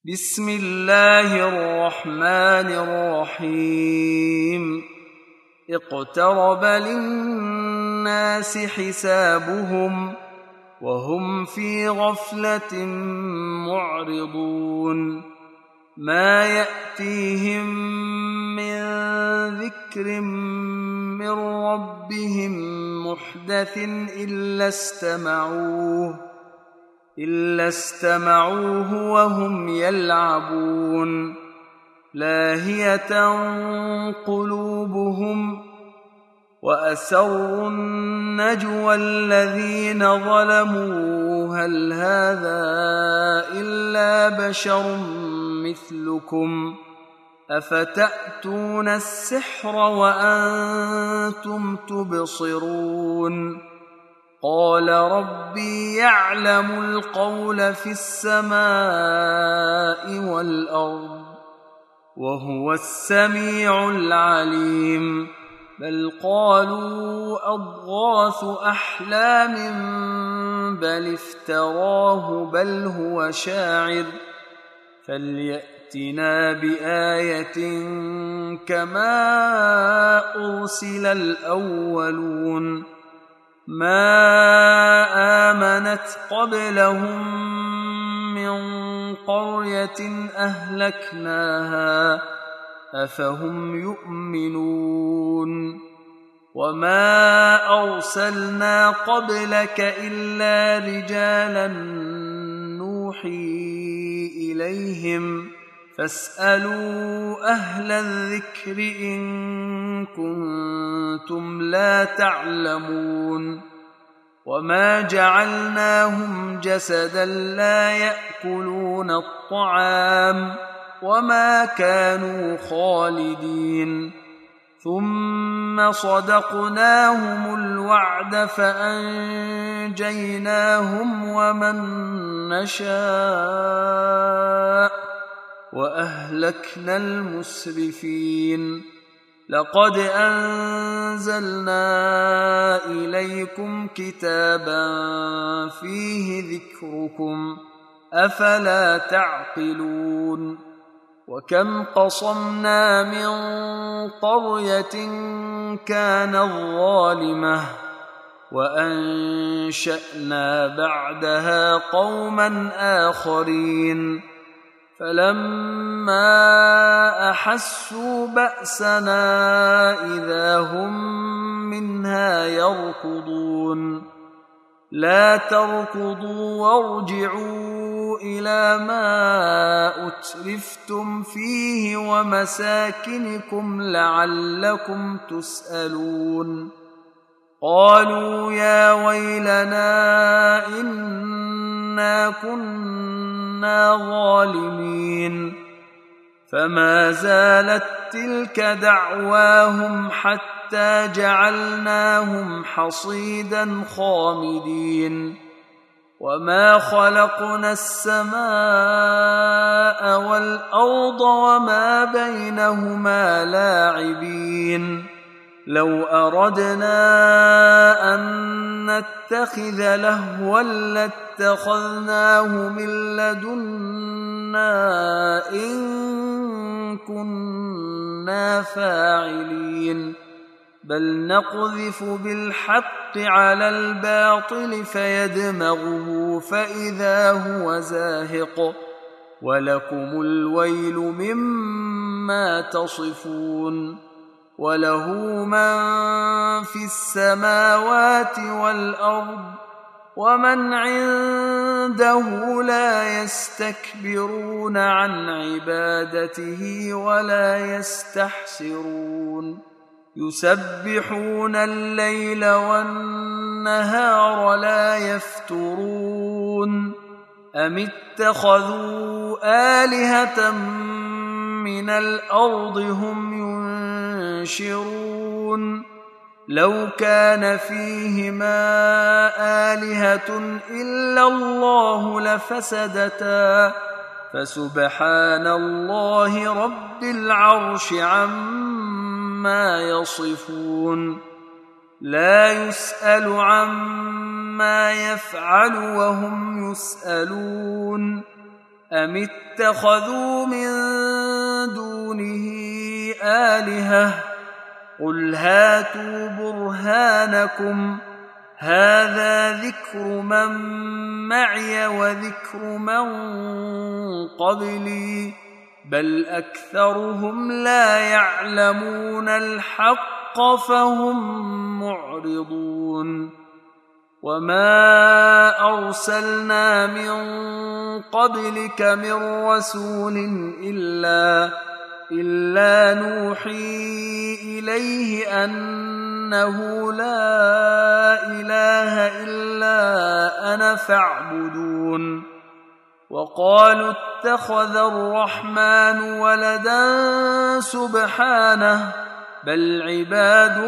بسم الله الرحمن الرحيم اقترب للناس حسابهم وهم في غفلة معرضون ما يأتيهم من ذكر من ربهم محدث إلا استمعوه وهم يلعبون لاهية قلوبهم وأسروا النجوى الذين ظلموا هل هذا إلا بشر مثلكم أفتأتون السحر وأنتم تبصرون قال ربي يعلم القول في السماء والأرض وهو السميع العليم بل قالوا أضغاث أحلام بل افتراه بل هو شاعر فليأتنا بآية كما أرسل الأولون ما آمنت قبلهم من قرية أهلكناها أفهم يؤمنون وما أرسلنا قبلك إلا رجالا نوحي إليهم فاسألوا أهل الذكر إن كنتم لا تعلمون وما جعلناهم جسدا لا يأكلون الطعام وما كانوا خالدين ثم صدقناهم الوعد فأنجيناهم ومن نشاء وأهلكنا المسرفين لقد أنزلنا إليكم كتابا فيه ذكركم أفلا تعقلون وكم قصمنا من قرية كانت ظالمة وأنشأنا بعدها قوما آخرين فلما أحسوا بأسنا إذا هم منها يركضون لا تركضوا وارجعوا إلى ما أترفتم فيه ومساكنكم لعلكم تسألون قالوا يا ويلنا إنا كنا ظالمين فما زالت تلك دعواهم حتى جعلناهم حصيدا خامدين وما خلقنا السماء والأرض وما بينهما لاعبين لو أردنا أن نتخذ لهوا لاتخذناه من لدنا إن كنا فاعلين بل نقذف بالحق على الباطل فيدمغه فإذا هو زاهق ولكم الويل مما تصفون وله من في السماوات والأرض ومن عنده لا يستكبرون عن عبادته ولا يستحسرون يسبحون الليل والنهار لا يفترون أم اتخذوا آلهة من الأرض هم ينشرون لو كان فيهما آلهة إلا الله لفسدتا فسبحان الله رب العرش عما يصفون لا يسأل عما يفعل وهم يسألون أم اتخذوا من دونه آلهة قل هاتوا برهانكم هذا ذكر من معي وذكر من قبلي بل أكثرهم لا يعلمون الحق فهم معرضون وما أرسلنا من قبلك من رسول إلا نوحي إليه أنه لا إله إلا أنا فاعبدون وقالوا اتخذ الرحمن ولدا سبحانه بل عباد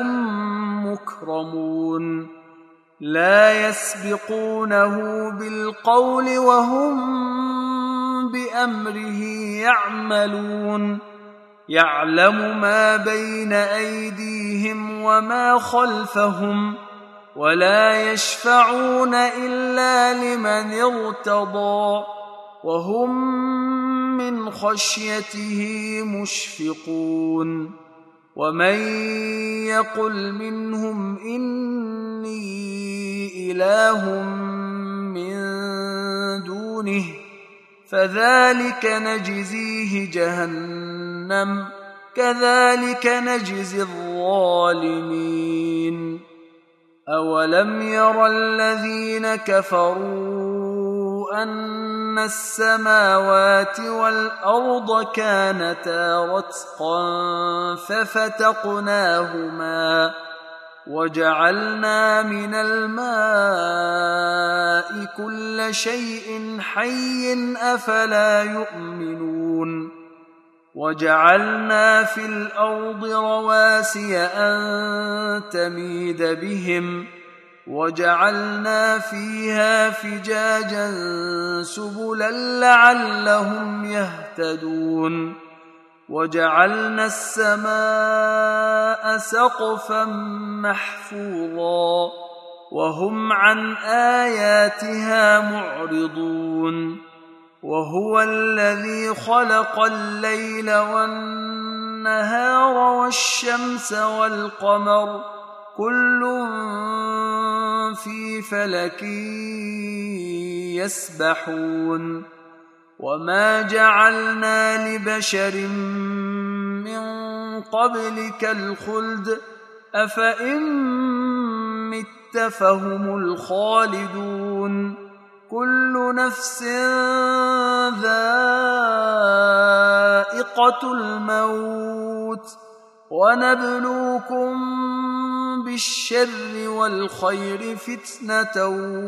مكرمون لا يسبقونه بالقول وهم بأمره يعملون يعلم ما بين أيديهم وما خلفهم ولا يشفعون إلا لمن ارتضى وهم من خشيته مشفقون ومن يقل منهم إني إله من دونه فذلك نجزيه جهنم كذلك نجزي الظالمين أولم ير الذين كفروا أن السماوات والأرض كانتا رتقا ففتقناهما وجعلنا من الماء كل شيء حي أفلا يؤمنون وجعلنا في الأرض رواسي أن تميد بهم وجعلنا فيها فجاجا سبلا لعلهم يهتدون وجعلنا السماء سقفا محفوظا وهم عن آياتها معرضون وهو الذي خلق الليل والنهار والشمس والقمر كل في فلك يسبحون وما جعلنا لبشر من قبلك الخلد أفإن مت فهم الخالدون كل نفس ذائقة الموت ونبلوكم بالشر والخير فتنة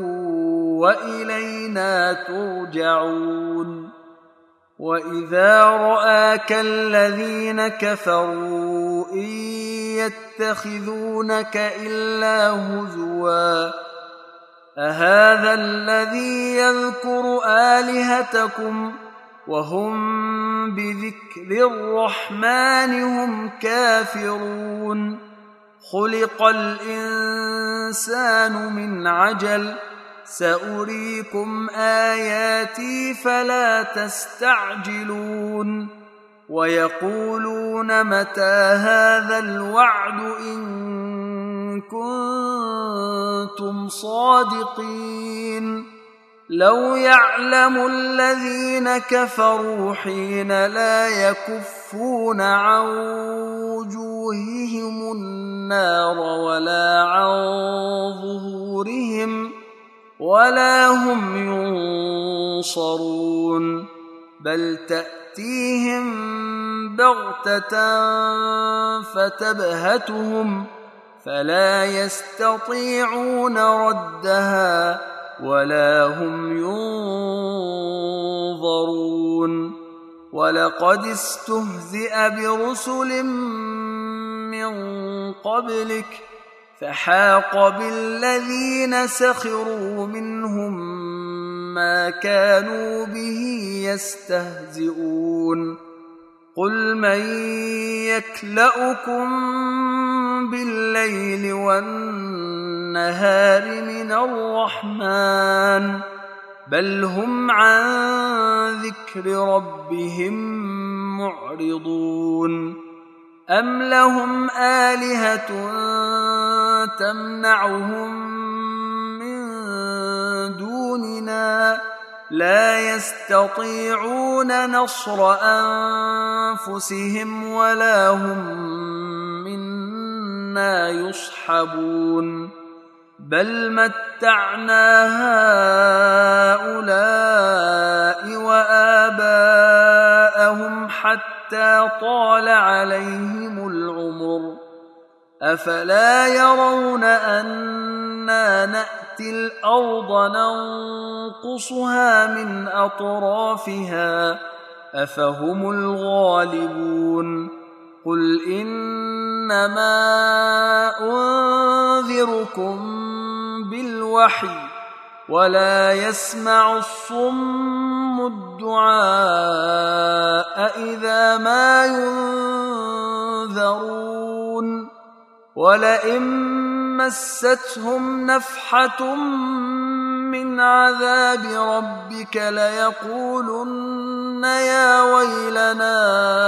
وإلينا ترجعون وإذا رآك الذين كفروا إن يتخذونك إلا هزوا أهذا الذي يذكر آلهتكم وهم بذكر الرحمن هم كافرون خلق الإنسان من عجل سأريكم آياتي فلا تستعجلون ويقولون متى هذا الوعد إن كنتم صادقين لو يعلم الذين كفروا حين لا يكفون عن وجوههم النار ولا عن ظهورهم ولا هم ينصرون بل تأتيهم بغتة فتبهتهم فلا يستطيعون ردها ولا هم ينظرون ولقد استهزئ برسل من قبلك فحاق بالذين سخروا منهم ما كانوا به يستهزئون قل من يكلؤكم بالليل والنهار من الرحمن بل هم عن ذكر ربهم معرضون أم لهم آلهة تمنعهم من دوننا لا يستطيعون نصر أنفسهم ولا هم منا يصحبون بل متعنا هؤلاء وآباءهم حتى طال عليهم العمر أفلا يرون أنا نأتي الأرض ننقصها من أطرافها أفهم الغالبون قل إنما أنذركم بالوحي ولا يسمع الصم الدعاء إذا ما ينذرون ولئن مستهم نفحة من عذاب ربك ليقولن يا ويلنا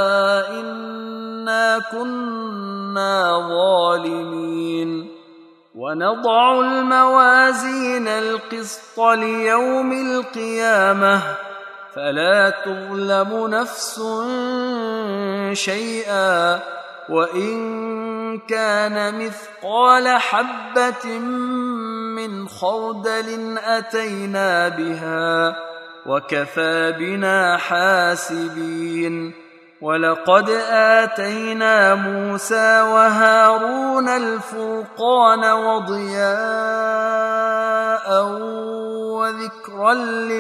إنا كنا ظالمين ونضع الموازين القسط ليوم القيامة فلا تظلم نفس شيئا وإن كان مثقال حبة من خردل أتينا بها وكفى بنا حاسبين ولقد آتينا موسى وهارون الفرقان وضياء وذكرا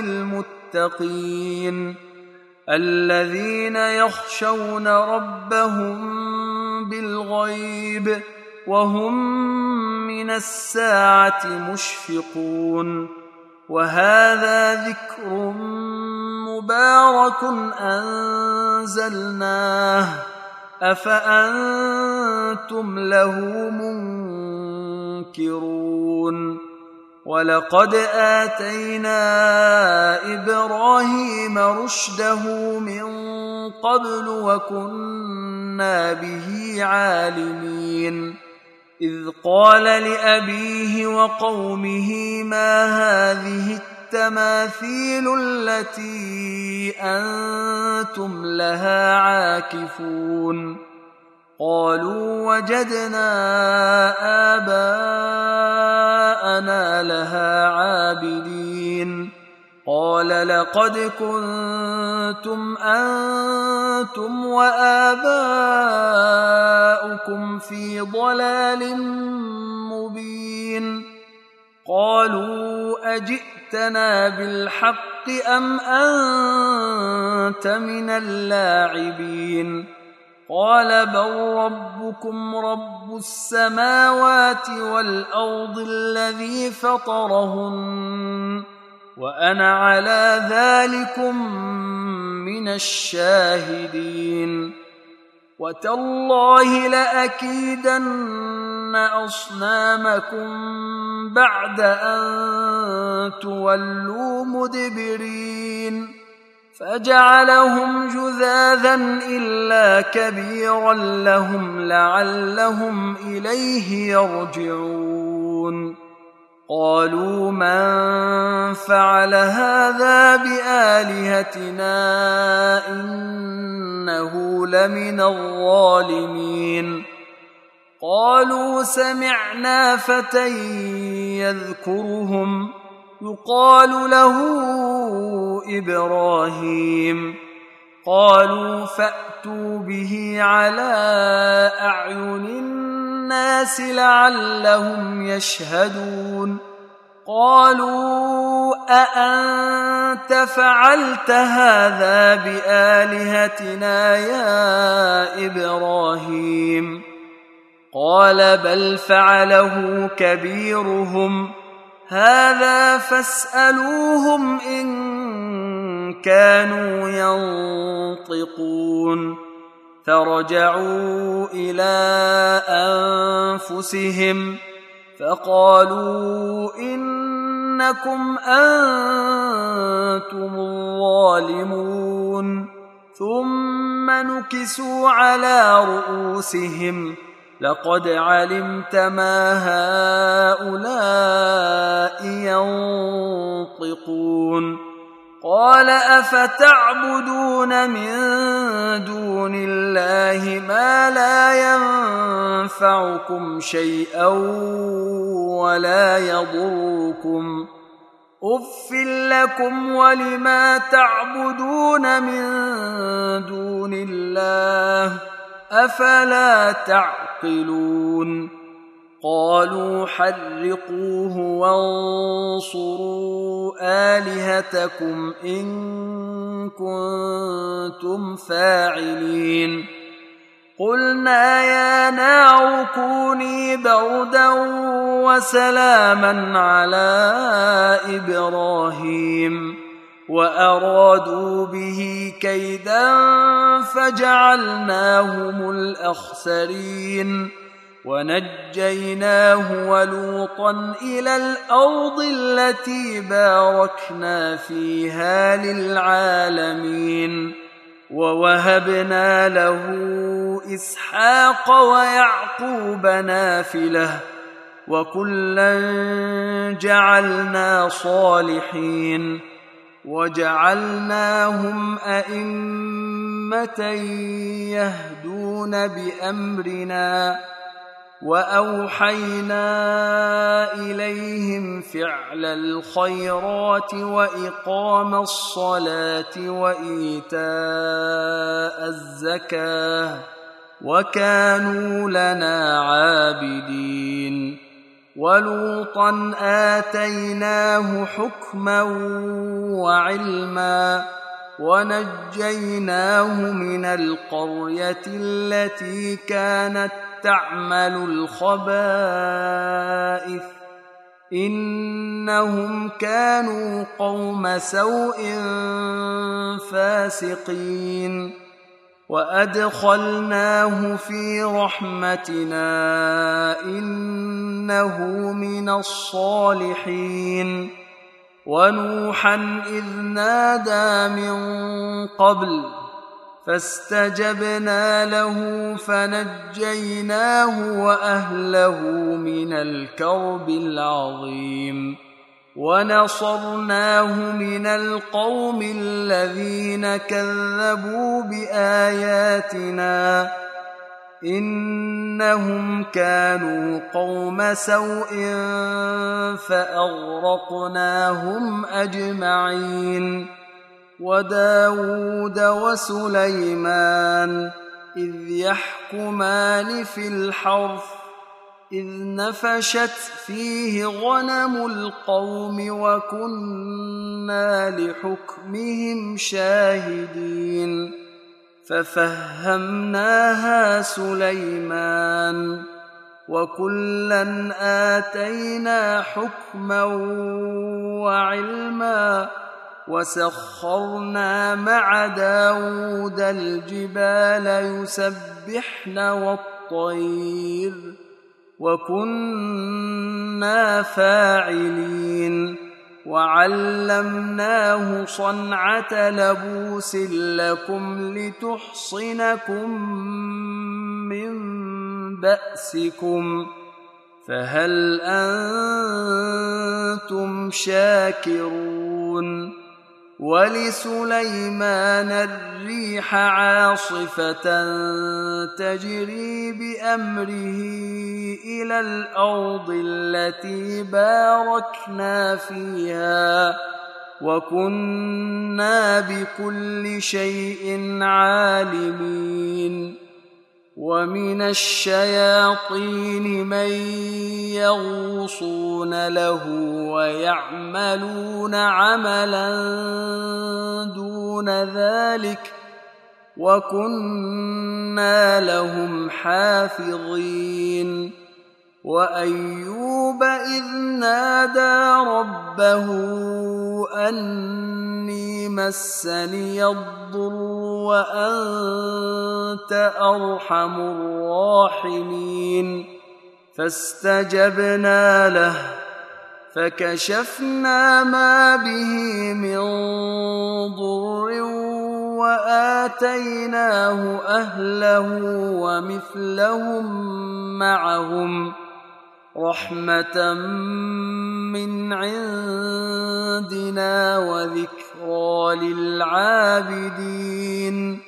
للمتقين الذين يخشون ربهم بالغيب وهم من الساعة مشفقون وهذا ذكر مبارك أنزلناه أفأنتم له منكرون ولقد آتينا إبراهيم رشده من قبل وكنا به عالمين إذ قال لأبيه وقومه ما هذه التماثيل التي أنتم لها عاكفون قالوا وجدنا آباءنا لها عابدين قال لقد كنتم أنتم وآباؤكم في ضلال مبين قالوا أجئتنا بالحق أم أنت من اللاعبين قال بل ربكم رب السماوات والأرض الذي فطرهن وأنا على ذلكم من الشاهدين وتالله لأكيدن أصنامكم بعد أن تولوا مدبرين فجعلهم جذاذا إلا كبيرا لهم لعلهم إليه يرجعون قالوا من فعل هذا بآلهتنا إنه لمن الظالمين قالوا سمعنا فتى يذكرهم يقال له إبراهيم قالوا فأتوا به على أعين الناس لعلهم يشهدون قالوا أأنت فعلت هذا بآلهتنا يا إبراهيم قال بل فعله كبيرهم هذا فاسألوهم إن كانوا ينطقون فرجعوا إلى أنفسهم فقالوا إنكم أنتم الظالمون ثم نكسوا على رؤوسهم لقد علمت ما هؤلاء ينطقون قال أفتعبدون من دون الله ما لا ينفعكم شيئا ولا يضركم أف لكم ولما تعبدون من دون الله أفلا تعقلون قالوا حرقوه وانصروا آلهتكم إن كنتم فاعلين قلنا يا نار كوني بردا وسلاما على إبراهيم وأرادوا به كيدا فجعلناهم الأخسرين ونجيناه ولوطا إلى الأرض التي باركنا فيها للعالمين ووهبنا له إسحاق ويعقوب نافلة وكلا جعلنا صالحين وجعلناهم أئمة يهدون بأمرنا وأوحينا إليهم فعل الخيرات وإقام الصلاة وإيتاء الزكاة وكانوا لنا عابدين ولوطا آتيناه حكما وعلما ونجيناه من القرية التي كانت تعمل الخبائث إنهم كانوا قوم سوء فاسقين وأدخلناه في رحمتنا إنه من الصالحين ونوحا إذ نادى من قبل فاستجبنا له فنجيناه وأهله من الكرب العظيم ونصرناه من القوم الذين كذبوا بآياتنا إنهم كانوا قوم سوء فأغرقناهم أجمعين وداود وسليمان إذ يحكمان في الحرث إذ نفشت فيه غنم القوم وكنا لحكمهم شاهدين ففهمناها سليمان وكلا آتينا حكما وعلما وسخرنا مع داود الجبال يسبحن والطير وكنا فاعلين وعلمناه صنعة لبوس لكم لتحصنكم من بأسكم فهل أنتم شاكرون ولسليمان الريح عاصفة تجري بأمره إلى الأرض التي باركنا فيها وكنا بكل شيء عالمين ومن الشياطين من يغوصون له ويعملون عملا دون ذلك وكنا لهم حافظين وأيوب إذ نادى ربه أني مسني الضر وأنت أرحم الراحمين فاستجبنا له فكشفنا ما به من ضر وآتيناه أهله ومثلهم معهم رحمة من عندنا وذكرى للعابدين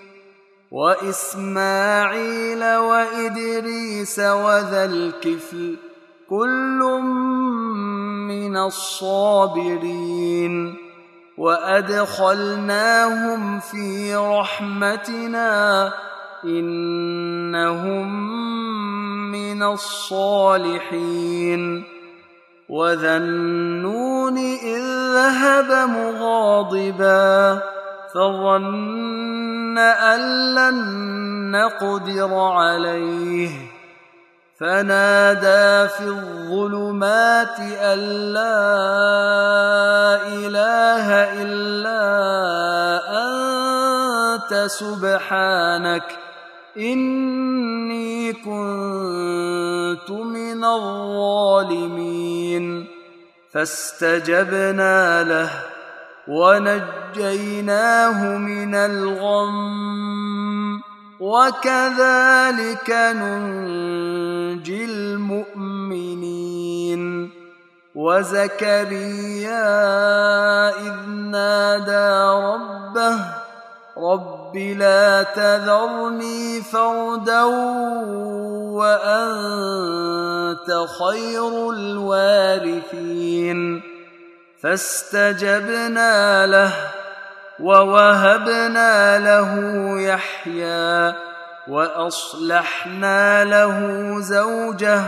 وإسماعيل وإدريس وذا الكفل كل من الصابرين وأدخلناهم في رحمتنا إنهم من الصالحين وذا النون إذ ذهب مغاضبا فظن أن لن نقدر عليه فنادى في الظلمات أن لا إله إلا أنت سبحانك إني كنت من الظالمين فاستجبنا له ونجيناه من الغم وكذلك ننجي المؤمنين وزكريا إذ نادى ربه رب لا تذرني فردا وأنت خير الوارثين فاستجبنا له ووهبنا له يحيى وأصلحنا له زوجه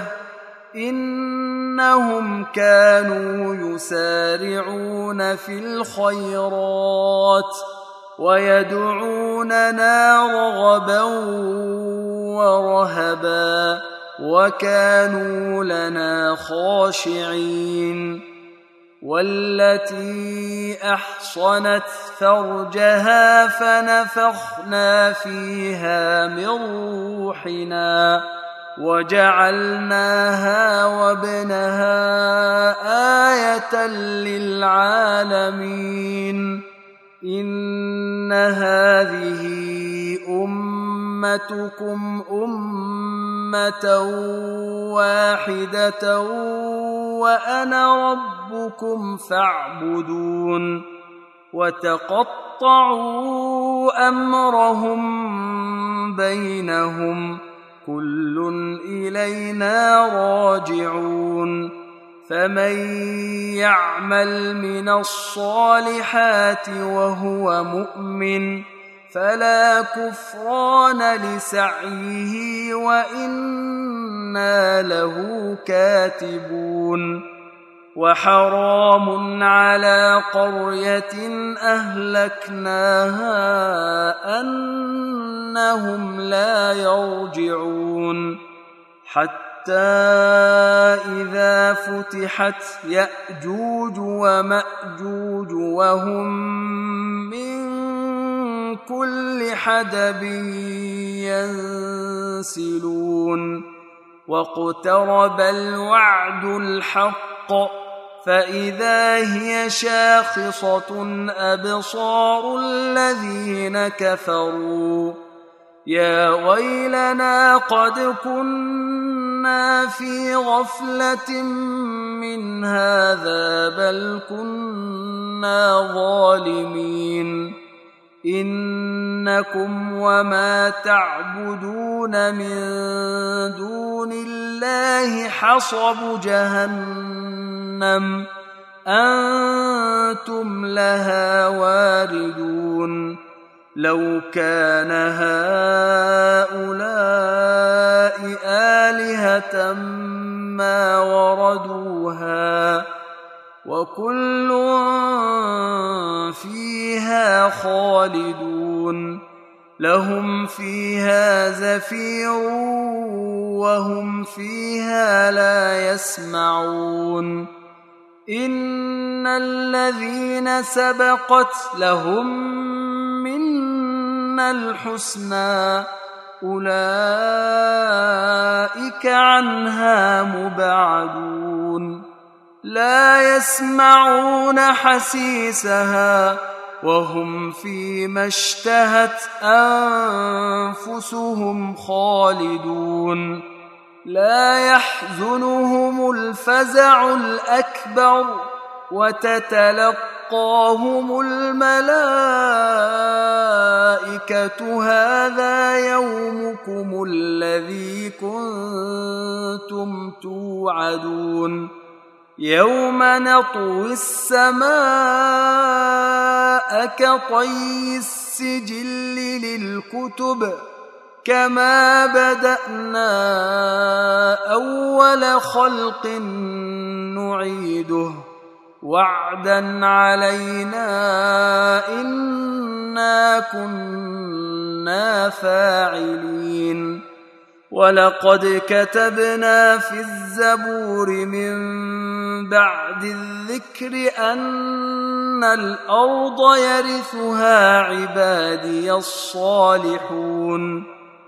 إنهم كانوا يسارعون في الخيرات ويدعوننا رغبا ورهبا وكانوا لنا خاشعين والتي أحصنت فرجها فنفخنا فيها من روحنا وجعلناها وابنها آية للعالمين إن هذه أمتكم أمة واحدة وأنا ربكم فاعبدون وتقطعوا أمرهم بينهم كل إلينا راجعون فمن يعمل من الصالحات وهو مؤمن فلا كفران لسعيه وإنا له كاتبون وحرام على قرية أهلكناها أنهم لا يرجعون حتى إذا فتحت يأجوج ومأجوج وهم من كل حدب ينسلون واقترب الوعد الحق فإذا هي شاخصة أبصار الذين كفروا يا ويلنا قد كنا في غفلة من هذا بل كنا ظالمين إنكم وما تعبدون من دون الله حصب جهنم أنتم لها واردون لو كان هؤلاء آلهة ما وردوها وكل فيها خالدون لهم فيها زفير وهم فيها لا يسمعون إن الذين سبقت لهم منا الحسنى أولئك عنها مبعدون لا يسمعون حسيسها وهم فيما اشتهت أنفسهم خالدون لا يحزنهم الفزع الأكبر وتتلقاهم الملائكة هذا يومكم الذي كنتم توعدون يوم نطوي السماء كطي السجل للكتب كما بدأنا أول خلق نعيده وعدا علينا إنا كنا فاعلين ولقد كتبنا في الزبور من بعد الذكر أن الأرض يرثها عبادي الصالحون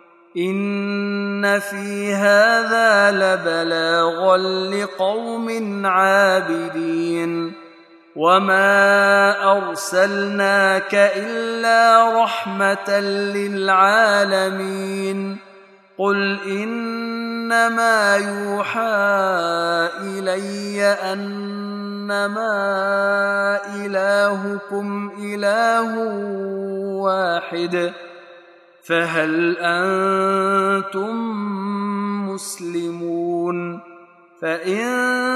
إن في هذا لبلاغا لقوم عابدين وما أرسلناك إلا رحمة للعالمين قل إنما يوحى إلي أنما إلهكم إله واحد فهل أنتم مسلمون فإن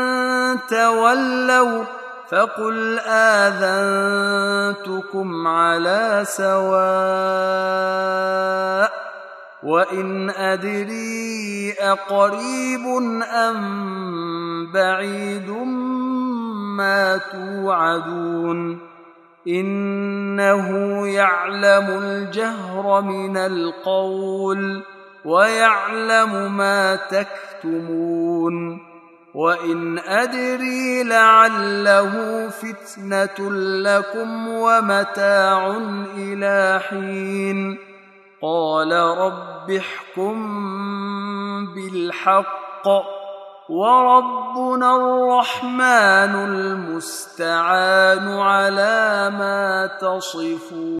تولوا فقل آذنتكم على سواء وإن أدري أقريب أم بعيد ما توعدون إنه يعلم الجهر من القول ويعلم ما تكتمون وإن أدري لعله فتنة لكم ومتاع إلى حين قال رب احكم بالحق وربنا الرحمن المستعان على ما تصفون